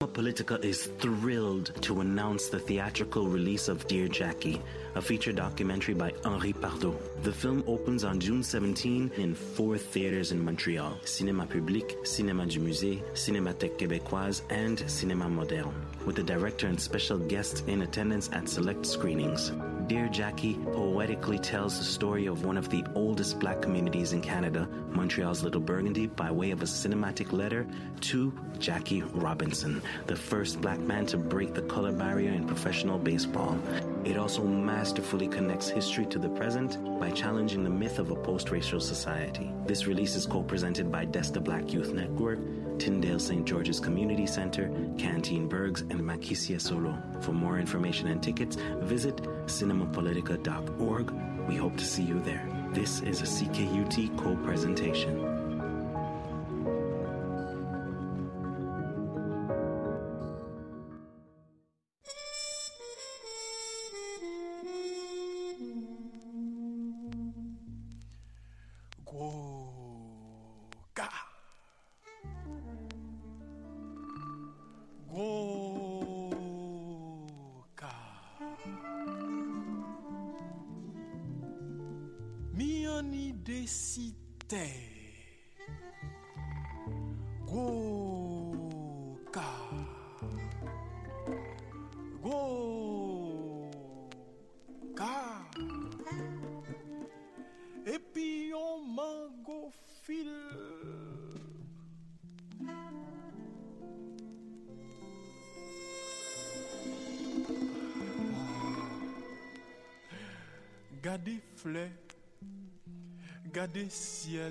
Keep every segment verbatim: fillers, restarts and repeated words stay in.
Cinema Politica is thrilled to announce the theatrical release of Dear Jackie, a feature documentary by Henri Pardot. The film opens on June seventeenth in four theaters in Montreal: Cinéma Public, Cinéma du Musée, Cinémathèque Québécoise, and Cinéma Moderne, with the director and special guests in attendance at select screenings. Dear Jackie poetically tells the story of one of the oldest black communities in Canada, Montreal's Little Burgundy, by way of a cinematic letter to Jackie Robinson, the first black man to break the color barrier in professional baseball. It also masterfully connects history to the present by challenging the myth of a post-racial society. This release is co-presented by Desta Black Youth Network, Tyndale Saint George's Community Center, Canteen Bergs, and Makisia Solo. For more information and tickets, visit cinema politica dot org. We hope to see you there. This is a C K U T co-presentation. Gardez fleurs, gardez ciel,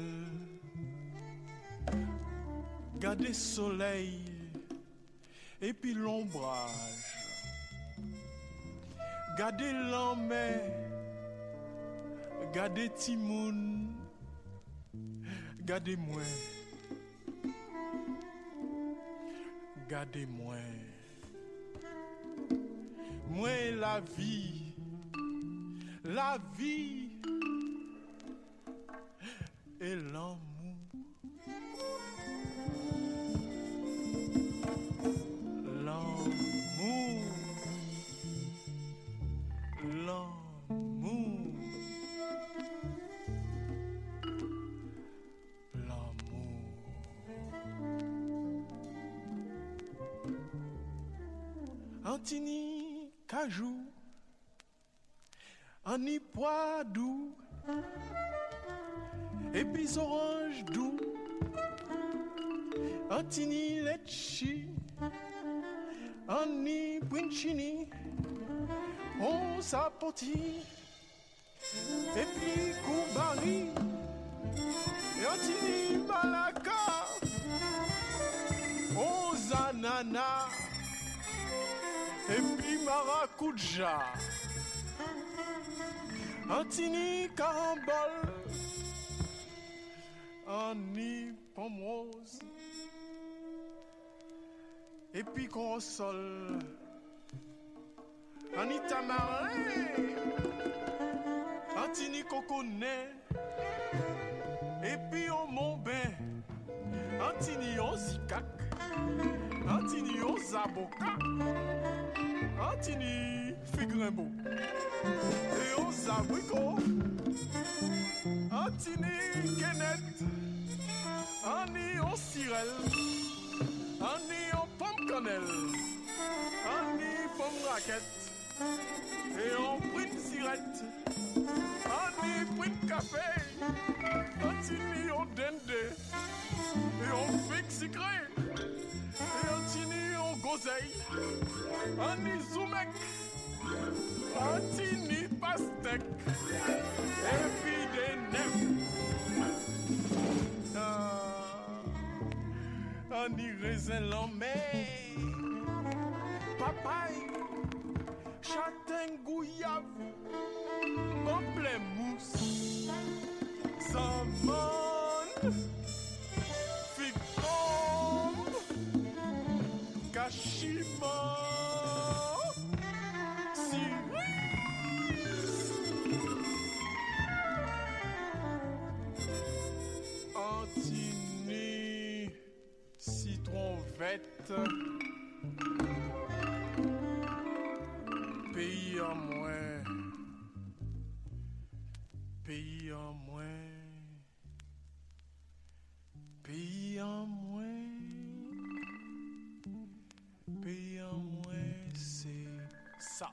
gardez soleil et puis l'ombrage. Gardez l'emmè, gardez Timoun, gardez-moi, gardez-moi. Moi la vie. La vie et l'amour. L'amour. L'amour. L'amour. Antini Cajou. Ani pois doux, et puis orange doux, antini letchi, ani puncini, on sapoti, et puis koubari, et antini malaka, on zanana, et puis maracuja. Antini carambole, Annie pomme rose, et puis console, Annie tamarin, Antini coconnet, et puis on mon bain, Antini on zikak, Antini on zaboka, Antini figrimbo. Et aux abricots, Antini Kenneth, Annie en sirène, Annie en pomme cannelle, Annie pomme raquette, et on prune sirette, Annie prune café, Antini en dende, et on fixe secret, et Antini en goseille, Annie zoumek. Antini pastèque et puis des nèfres. Ah, Annie raisin l'emmè, papaye, châtaigne gouyave, pamplemousse, samone, figue pomme, cachimon. Antini, citron verte, Pays en moins, pays en moins, pays en moins, c'est ça.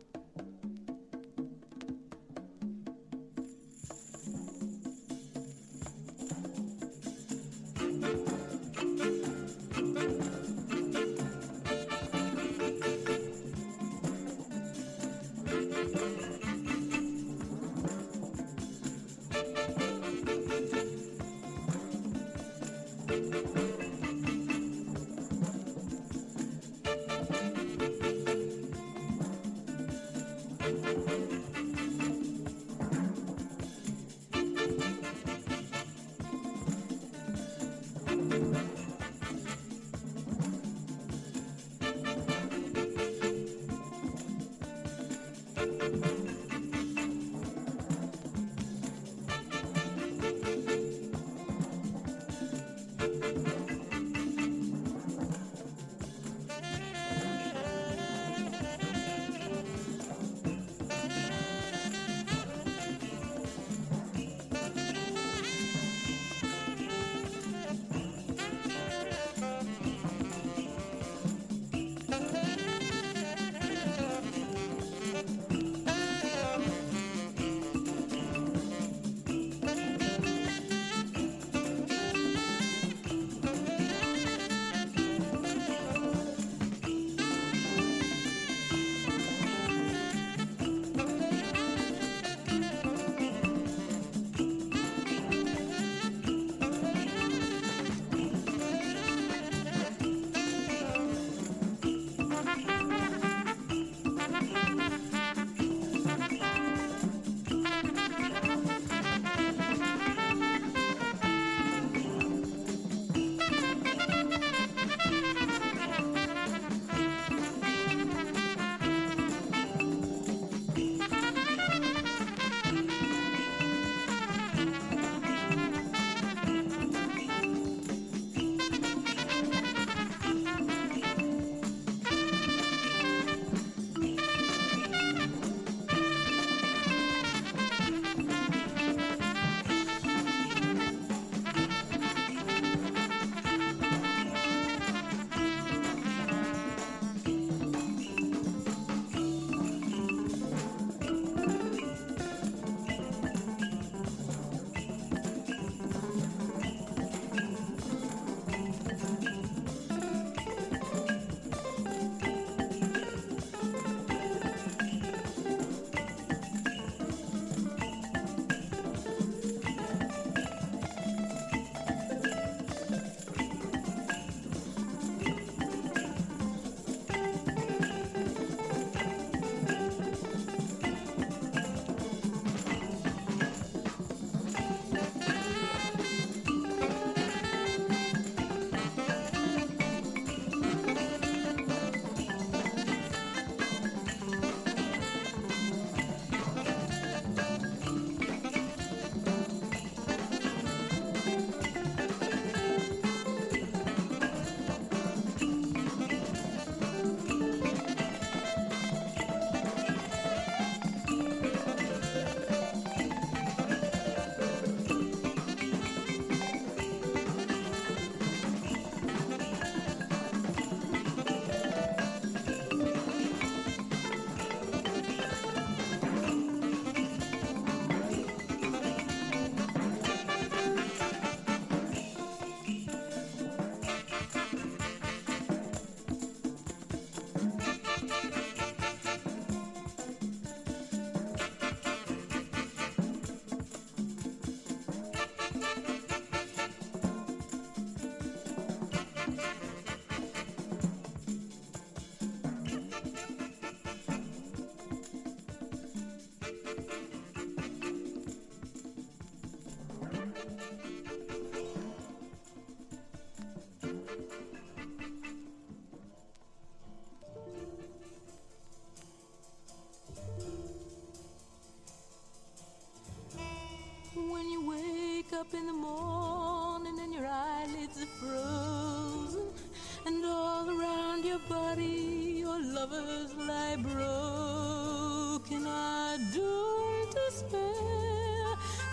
up in the morning and your eyelids are frozen, and all around your body your lovers lie broken. I don't despair,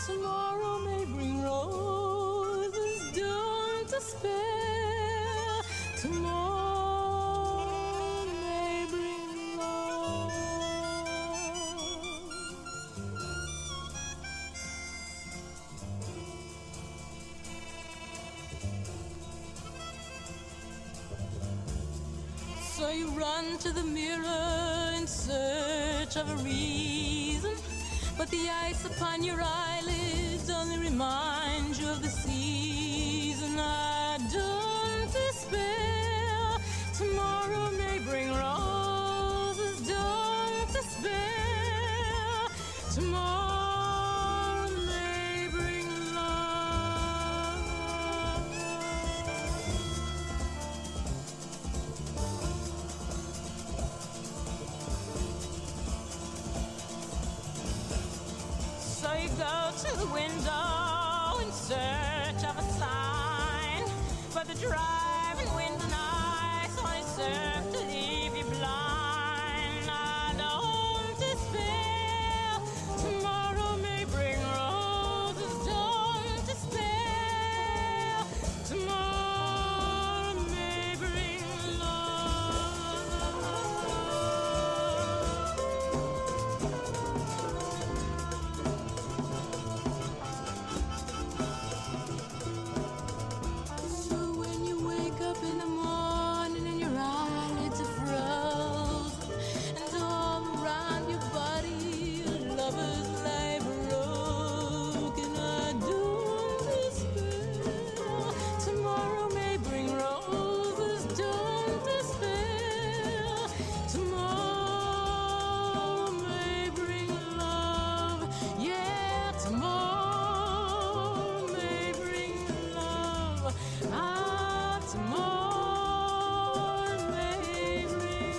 Tomorrow may bring roses, don't despair. Tomorrow may bring love. So you run to the mirror in search of a reason, but the ice upon your eyelids only reminds you of the season. I don't despair. Tomorrow may bring roses. Don't despair. Tomorrow may bring love. So you go to the window in search of a sign, but the driving wind and ice only serve to leave you blind. I don't despair. Tomorrow may bring roses. Don't despair. Tomorrow may bring love. So when you wake up in the morning and your eyelids are frozen, and all around your body lovers lie broken, I don't despair. Tomorrow may bring roses. Don't despair. Tomorrow may bring love. Yeah, tomorrow may bring love. Ah, tomorrow may bring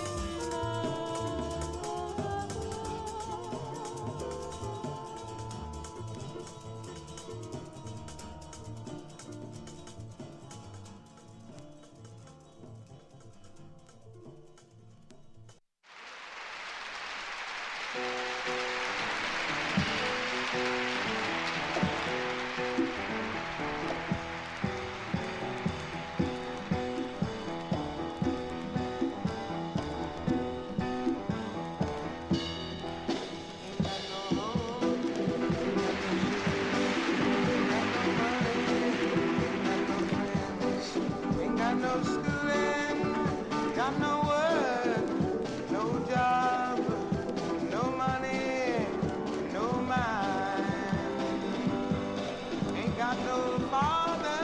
Ain't got no schooling, got no work, no job, no money, no mind. Ain't got no father,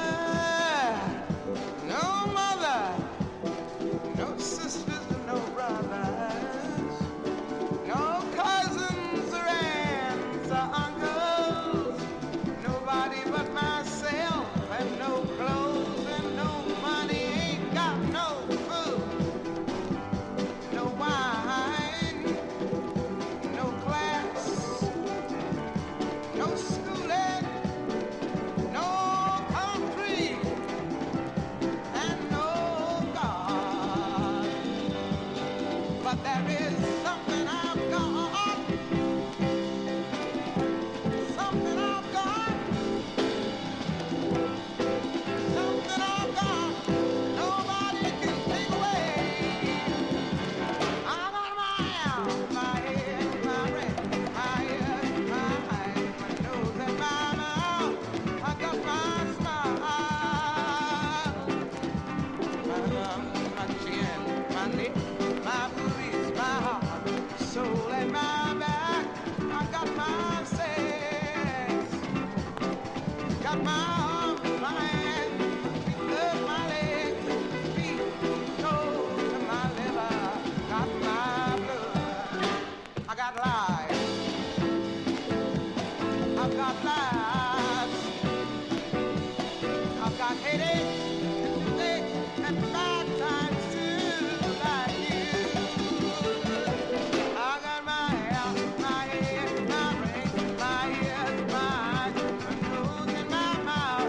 no mother, no sisters, no brothers, no cousins or aunts or uncles, nobody but myself, and no clothes and no money. Ain't got no food, no wine, no class, no schooling, no country, and no God. But there is something I've got, something I've got, something I've got, nobody can take away. I got my arms, my head, my brain, my ears, my eyes, my nose, and my mouth. I got my smile, my lungs, my chin, my neck, my boobies, my heart, my soul, and my back. I got my sex, got my arms, my hands, my feet, my legs, feet, toes, and my liver. Got my blood. I got life. I've got lives. I've got headaches and toothaches and bad times too, like you. I got my hair, my head, my brain, my ears, my eyes, my nose, and my mouth.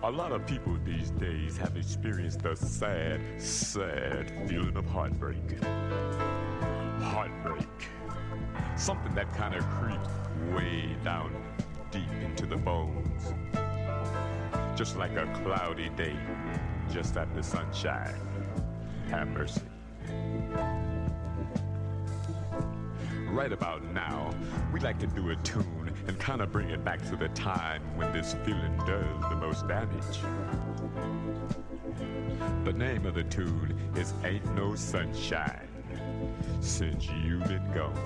A lot of people these days have experienced the sad, sad feeling of heartbreak. Heartbreak. Something that kind of creeps way down deep into the bones. Just like a cloudy day, just after sunshine. Have mercy. Right about now, we'd like to do a tune and kind of bring it back to the time when this feeling does the most damage. The name of the tune is Ain't No Sunshine Since You've Been Gone.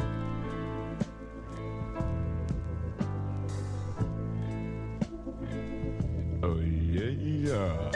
Oh yeah, yeah.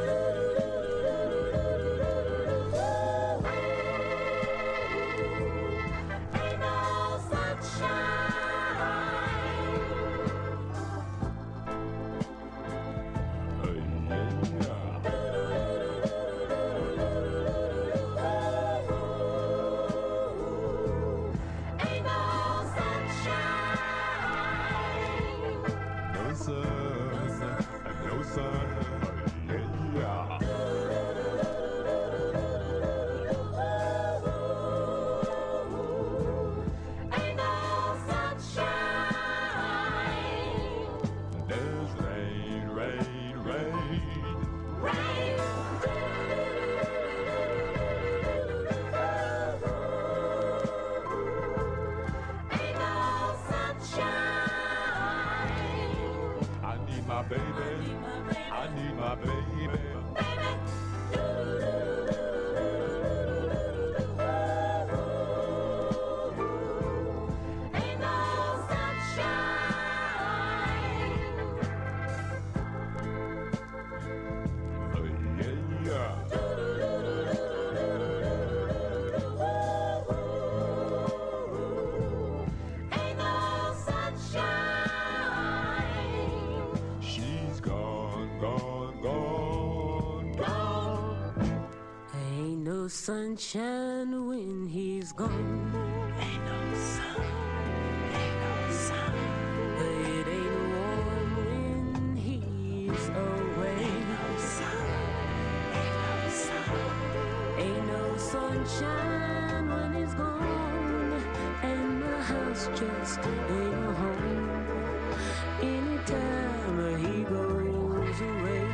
Sunshine when he's gone. Ain't no sun, ain't no sun. It ain't warm when he's away. Ain't no sun, ain't no sun. Ain't no sunshine when he's gone, and the house just ain't a home. Anytime he goes away,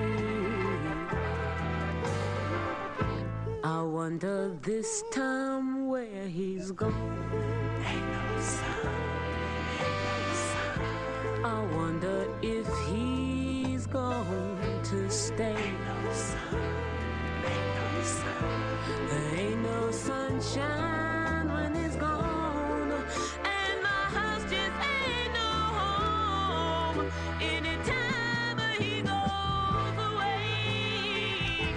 I wonder this time where he's gone. Ain't no sun, ain't no sun. I wonder if he's going to stay. Ain't no sun, ain't no sun. There ain't no sunshine when he's gone, and my house just ain't no home. Anytime he goes away,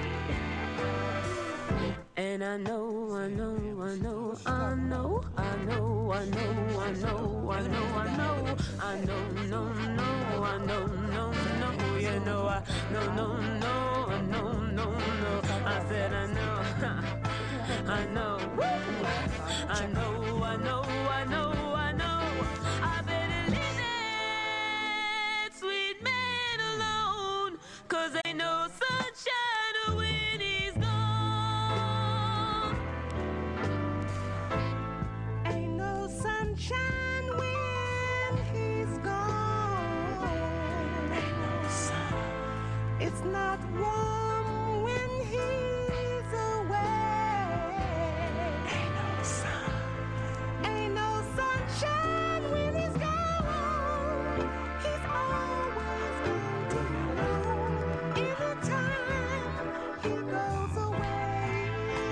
and I know, I know, I know, I know, I know, I know, I know, I know, I know, I know, no, no, I know, no, no, you know, I no, no, no, no, no, no. I said I know, I know, I know, I know, I know, I know. I better leave that sweet man alone, 'cause ain't no sunshine when he's gone. Ain't no sunshine when he's gone. Ain't no sun, It's not warm when he's away. ain't no sun. Ain't no sunshine when he's gone. He's always going to know every time he goes away.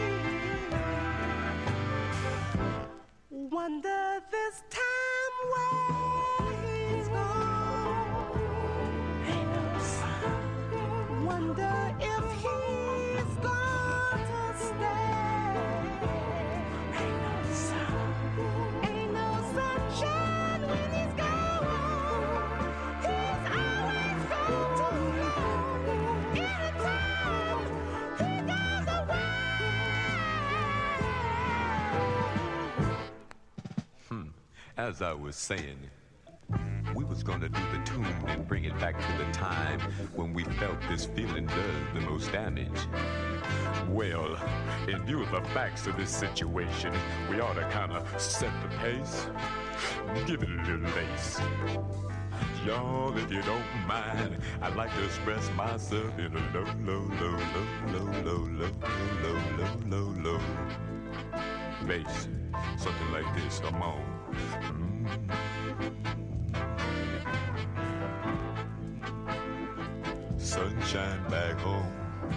Wonder this time where he's gone. Ain't no sun, Wonder if he's going to stay. ain't no sun. Ain't no sunshine when he's gone. He's always going to know anytime he goes away. As I was saying, we was who's gonna do the tune and bring it back to the time when we felt this feeling does the most damage. Well, in view of the facts of this situation, we ought to kind of set the pace, give it a little lace. Y'all, if you don't mind, I'd like to express myself in a low, low, low, low, low, low, low, low, low, low, low, low bass. Something like this, come on. Mm. Sunshine back home.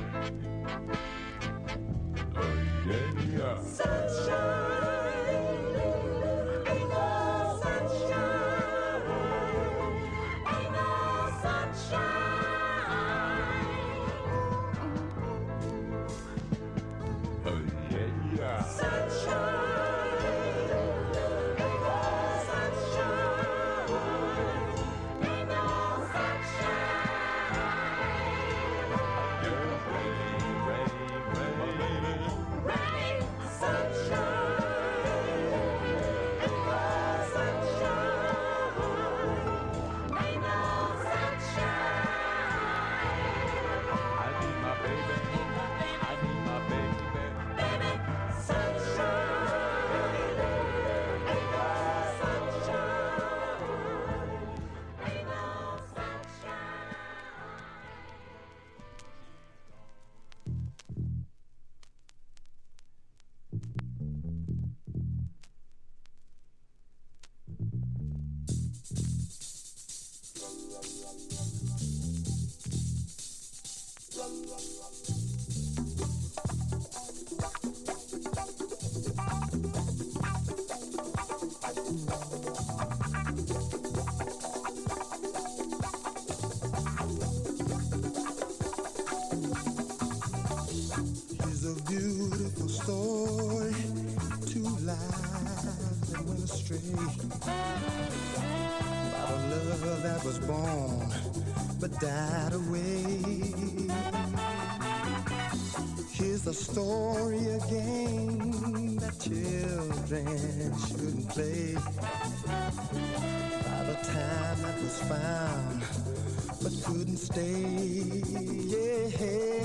Oh yeah, yeah. Sunshine, ain't no sunshine, ain't no sunshine. Oh yeah, yeah. Sunshine, ain't no sunshine, ain't no sunshine. Rain, sunshine, ain't no sunshine, ain't no sunshine. I need my baby. I need my baby. Baby, sunshine, ain't no sunshine, ain't no sunshine. Here's a beautiful story, two lives that went astray, about a love that was born but died away. Here's the story again that children shouldn't play, about a time that was found but couldn't stay. Yeah.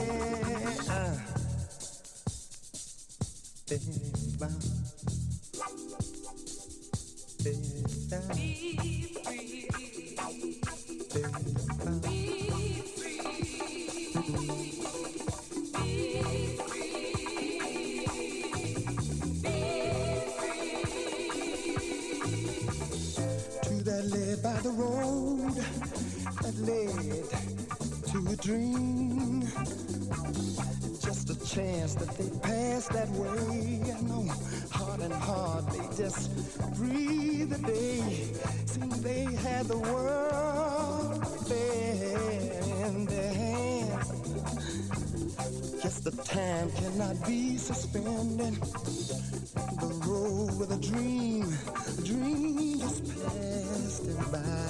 To that led by the road that led to a dream. Just a chance that they passed that way. I know, hard and hard, they just breathe a day. Seemed they had the world there in their hands. Guess the time cannot be suspended. The road with a dream, a dream just passed it by.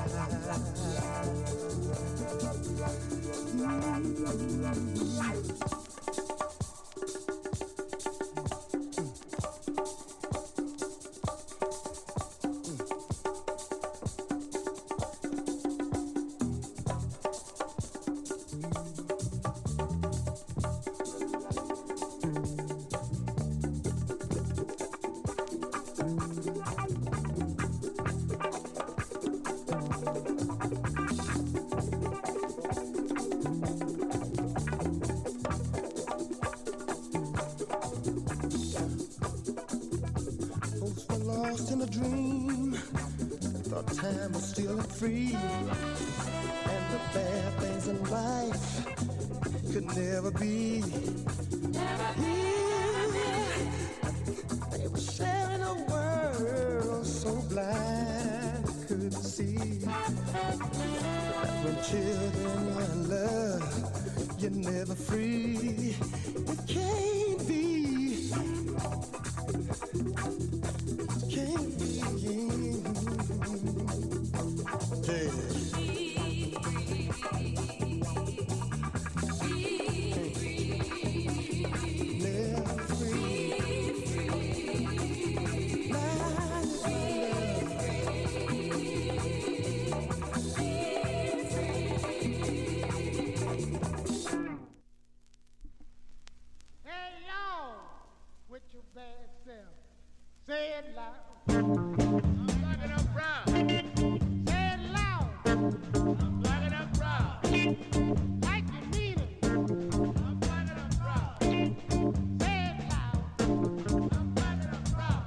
Folks were lost in a dream, thought time was still and free, and the bad things in life could never be. Yeah, they were sharing a world so blind couldn't see that when children are in love, you're never free. It can't be. Can't be. Yeah. Never free. Life Say it loud. I'm black and I'm proud. Say it loud. I'm black and I'm proud. Like you mean it. I'm black and I'm proud. Say it loud. I'm black and I'm proud.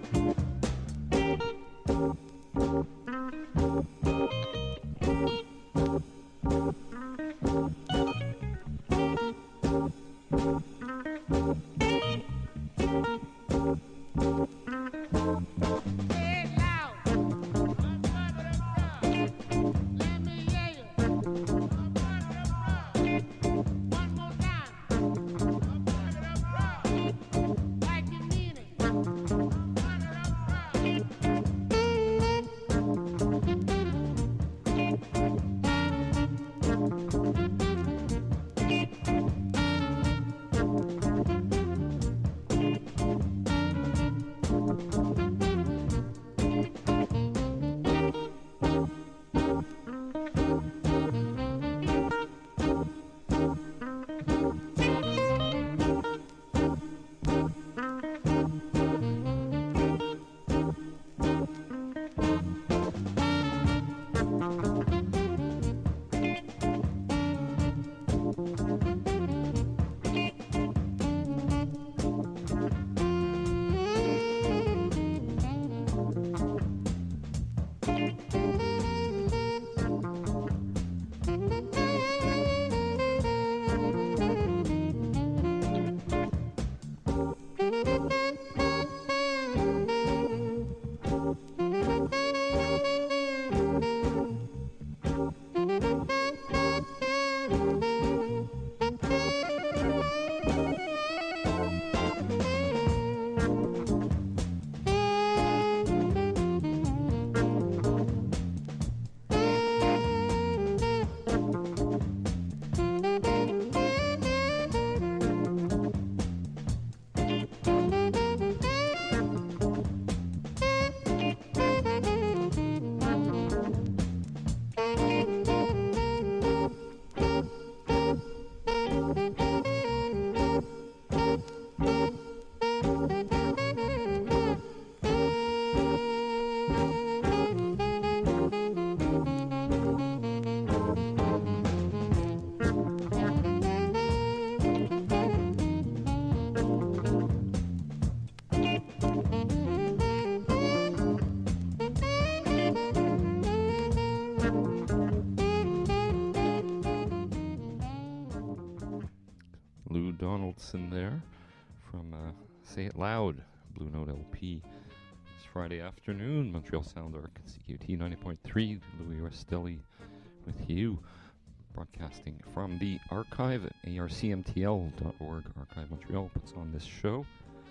Lou Donaldson there from uh, Say It Loud, Blue Note L P. It's Friday afternoon, Montreal Sound Arc, C Q T ninety point three, Louis Restelli with you, broadcasting from the archive at A R C M T L dot org. Archive Montreal puts on this show,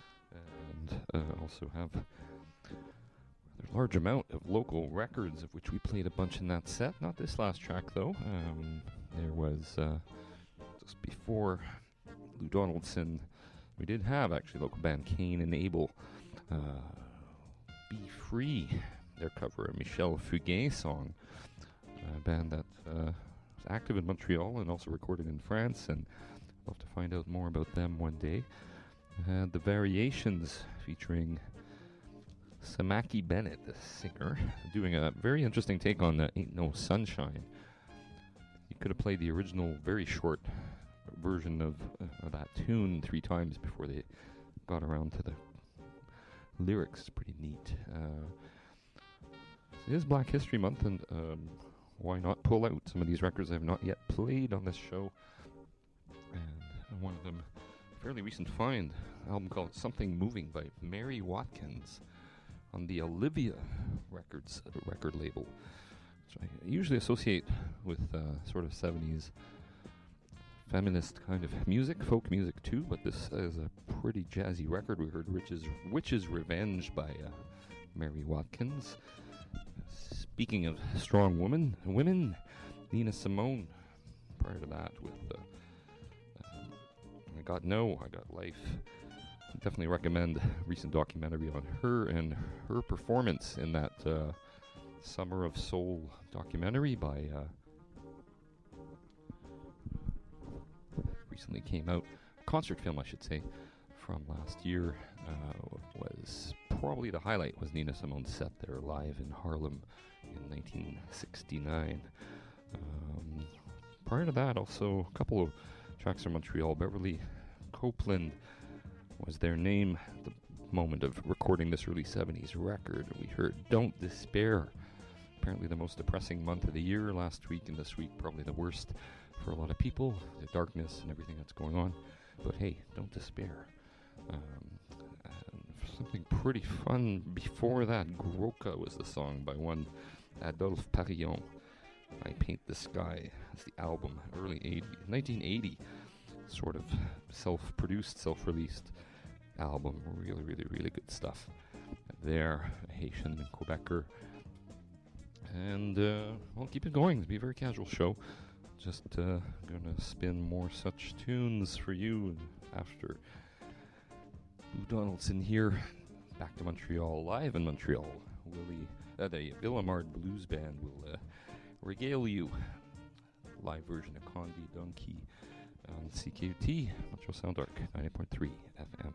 and uh, also have a large amount of local records, of which we played a bunch in that set. Not this last track, though. Um, there was, uh, just before Lou Donaldson, we did have actually local band Cain and Abel, uh, Be Free, their cover of Michel Fugain song, a band that uh, was active in Montreal and also recorded in France, and I'd love to find out more about them one day. Uh, the Variations, featuring Samaki Bennett, the singer, doing a very interesting take on uh, Ain't No Sunshine. You could have played the original very short version of, uh, of that tune three times before they got around to the lyrics. Pretty neat. Uh, it is Black History Month, and um, why not pull out some of these records I have not yet played on this show? And one of them, fairly recent find, an album called Something Moving by Mary Watkins on the Olivia Records uh, record label, which I usually associate with uh, sort of seventies feminist kind of music, folk music too, but this is a pretty jazzy record. We heard Witch's, Witch's Revenge by uh, Mary Watkins. Speaking of strong women, women, Nina Simone, prior to that with uh, uh, I Got No, I Got Life. Definitely recommend a recent documentary on her and her performance in that uh, Summer of Soul documentary by uh, recently came out, concert film I should say, from last year uh, was probably the highlight, was Nina Simone's set there live in Harlem in nineteen sixty-nine. Um, prior to that, also a couple of tracks from Montreal. Beverly Copeland was their name at the moment of recording this early seventies record. We heard Don't Despair. Apparently the most depressing month of the year last week, and this week probably the worst for a lot of people, the darkness and everything that's going on. But hey, don't despair. Um, and something pretty fun before that, Groka was the song by one Adolphe Parillon. I Paint the Sky. That's the album, early eighties, nineteen eighty, sort of self-produced, self-released album. Really, really, really good stuff there. A Haitian and Quebecer. And uh, we'll keep it going. It'll be a very casual show. Just uh, gonna spin more such tunes for you after Lou Donaldson here. Back to Montreal, live in Montreal. Willie, uh, the Villemard Blues Band will uh, regale you. Live version of Condi Donkey on C K U T, Montreal Sound Arc, ninety point three F M.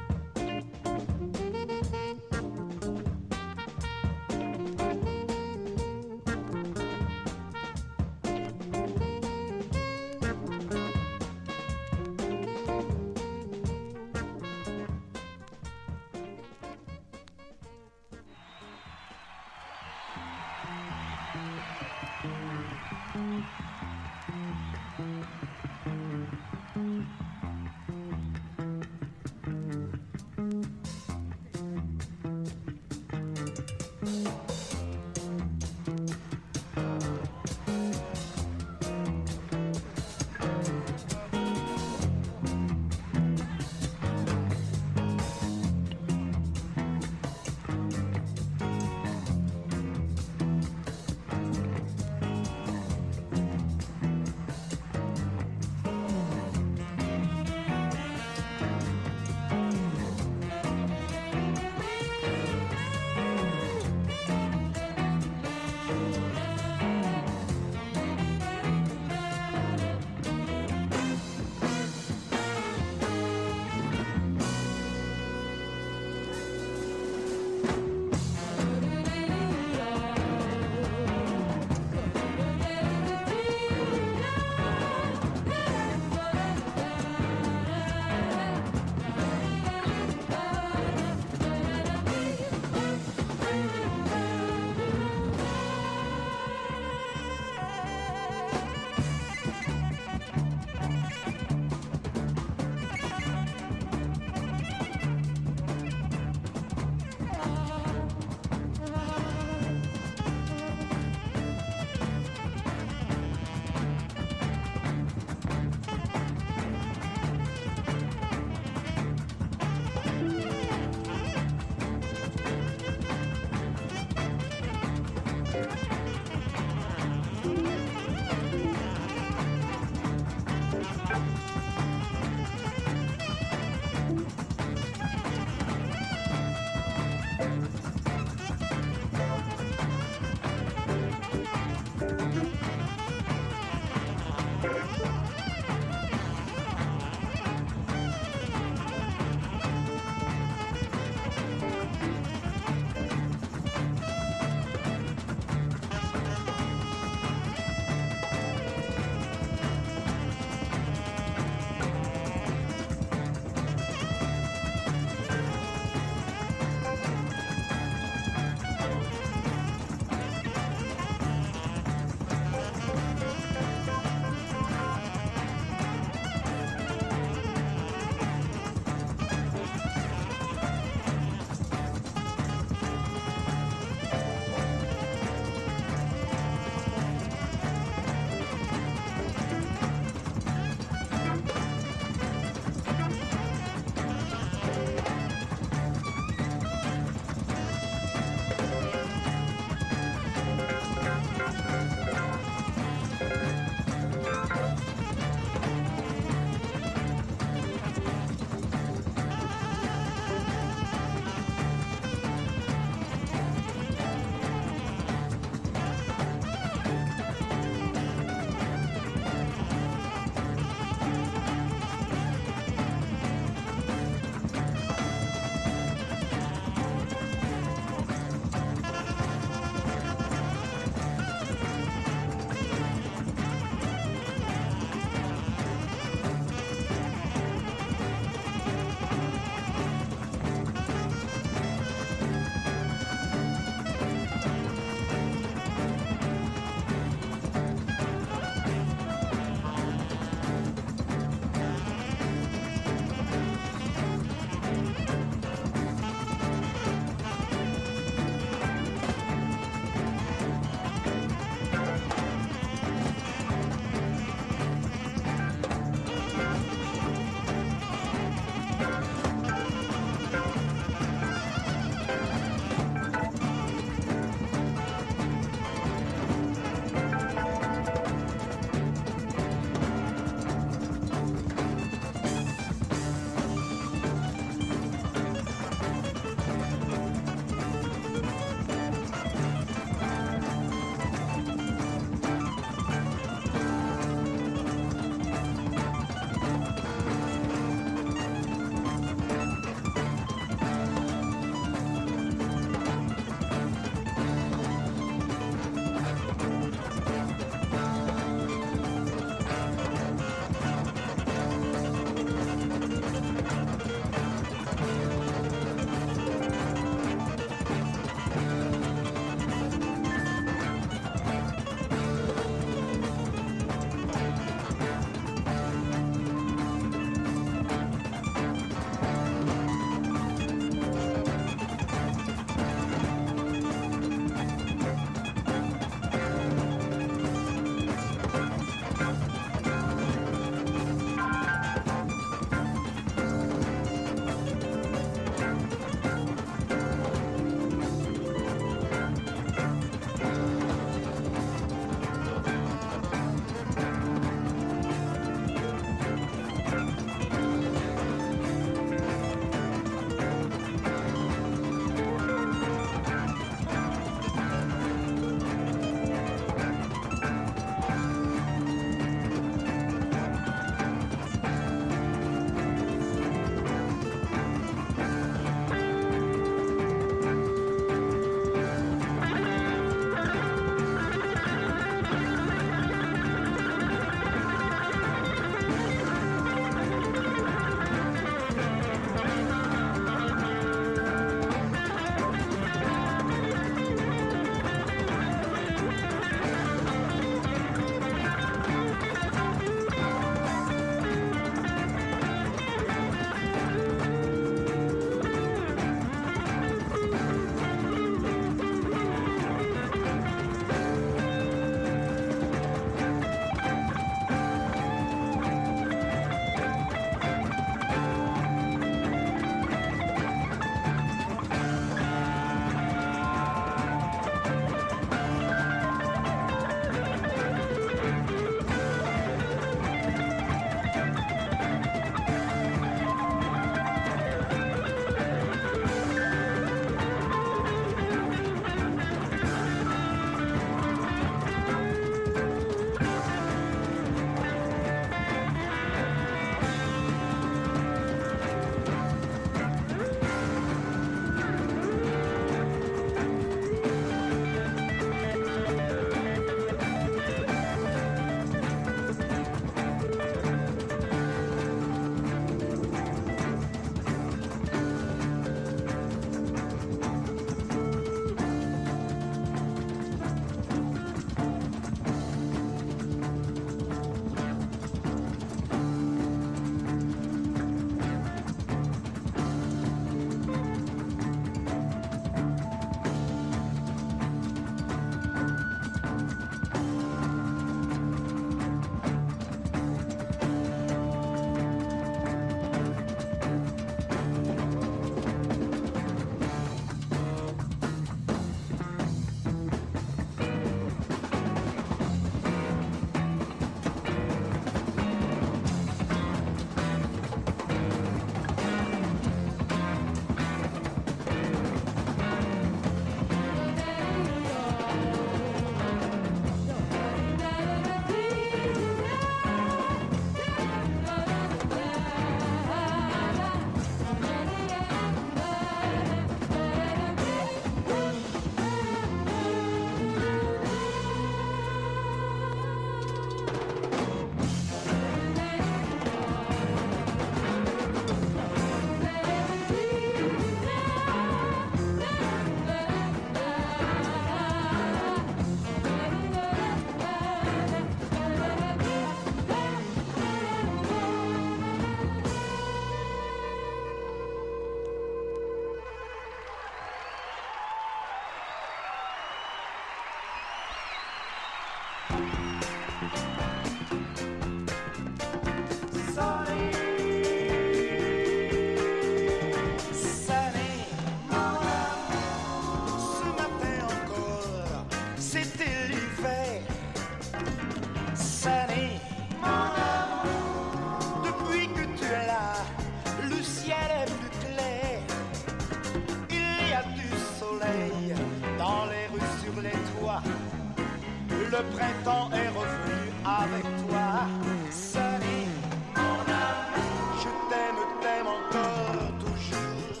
le printemps est revenu avec toi. Sunny, mon amour, je t'aime, t'aime encore toujours.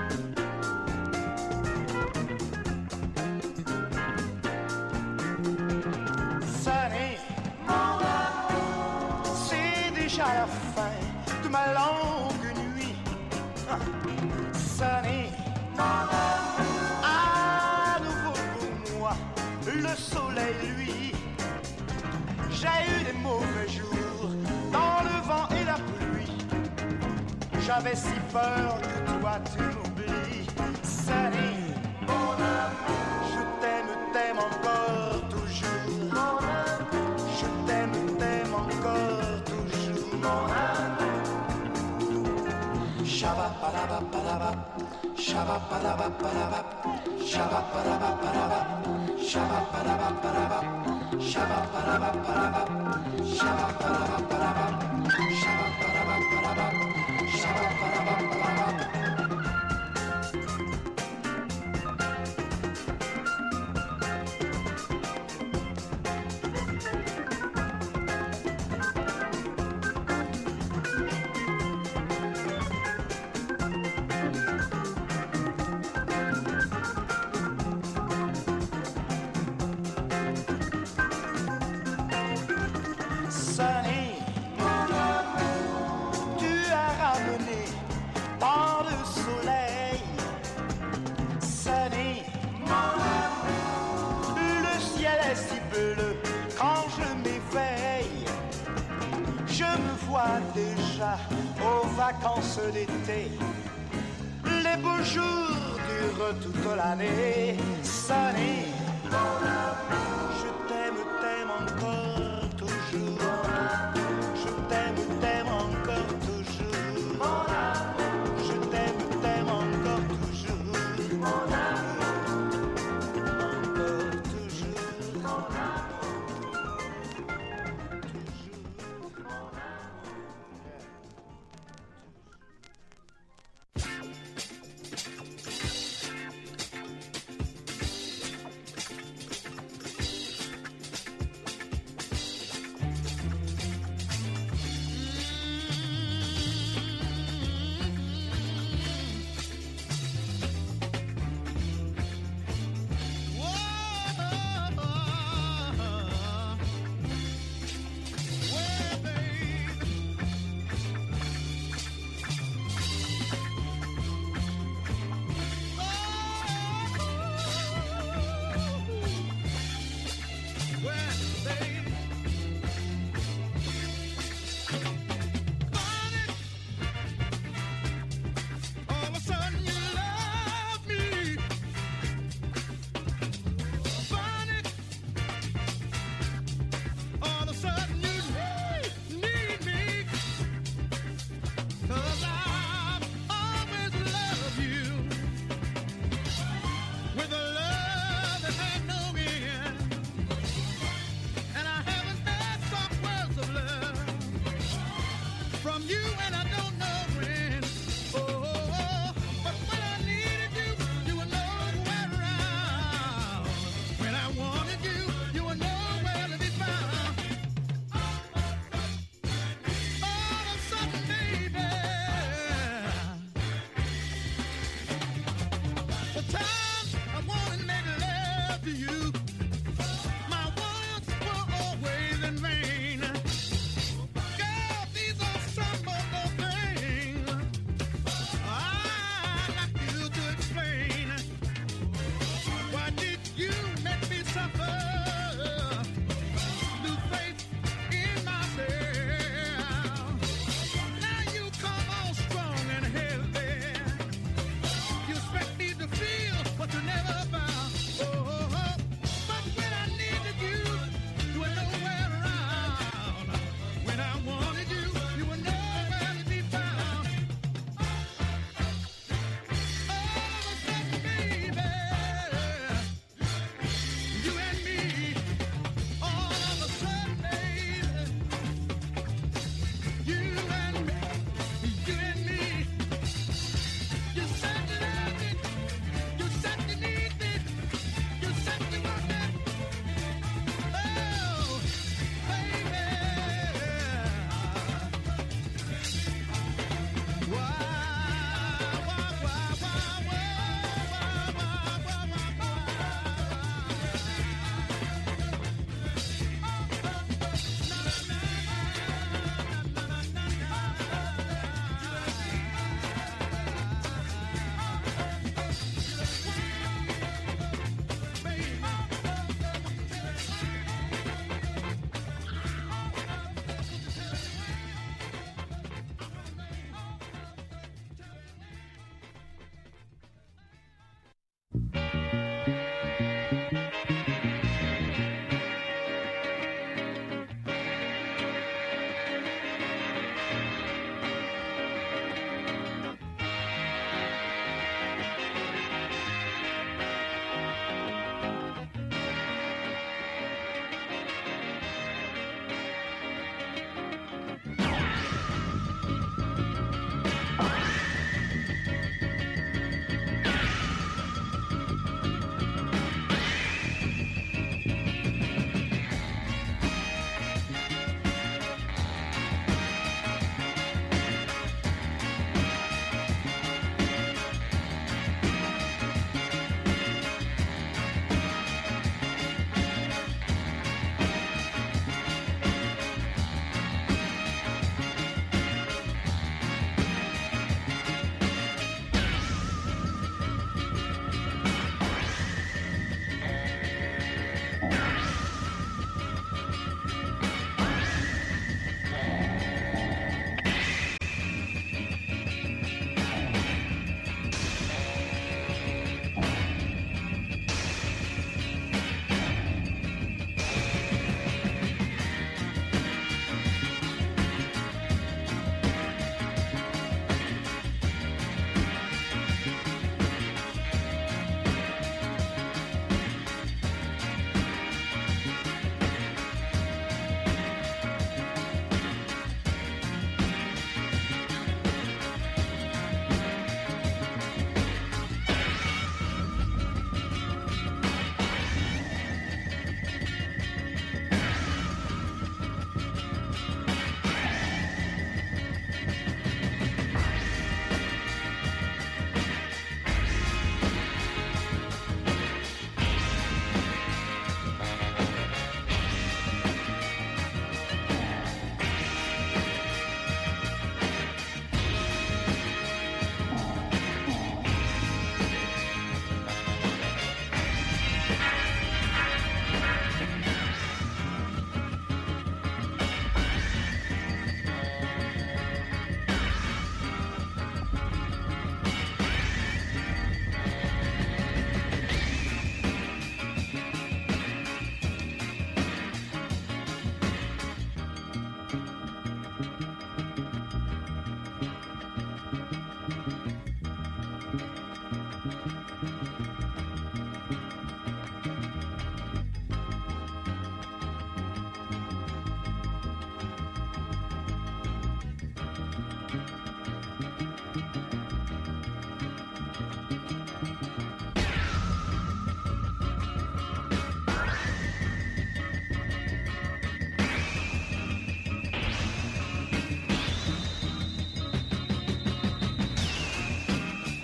Sunny, mon amour, c'est déjà la fin de ma longue nuit. Ah. Sunny, mon amour, à nouveau pour moi, le soleil lui. J'ai eu des mauvais jours, dans le vent et la pluie. J'avais si peur que toi tu m'oublies. Sunny, mon amour, je t'aime, t'aime encore toujours. Mon amour, je t'aime, t'aime encore toujours. Mon amour. Shabba palaba palaba, shabba palaba palaba, shabba palaba palaba, shabba palaba palaba, shabba palaba palaba, shabba palaba palaba, shabba palaba palaba, shabba palaba palaba. Sunny, mon amour, tu as ramené tant de soleil. Sunny, mon amour, le ciel est si bleu quand je m'éveille. Je me vois déjà aux vacances d'été. Les beaux jours durent toute l'année. Sunny, mon amour, je t'aime, t'aime encore toujours. Je t'aime, t'aime encore toujours. Mon amour, je t'aime, t'aime encore toujours. Mon amour, encore toujours. Mon amour, toujours. Mon amour. You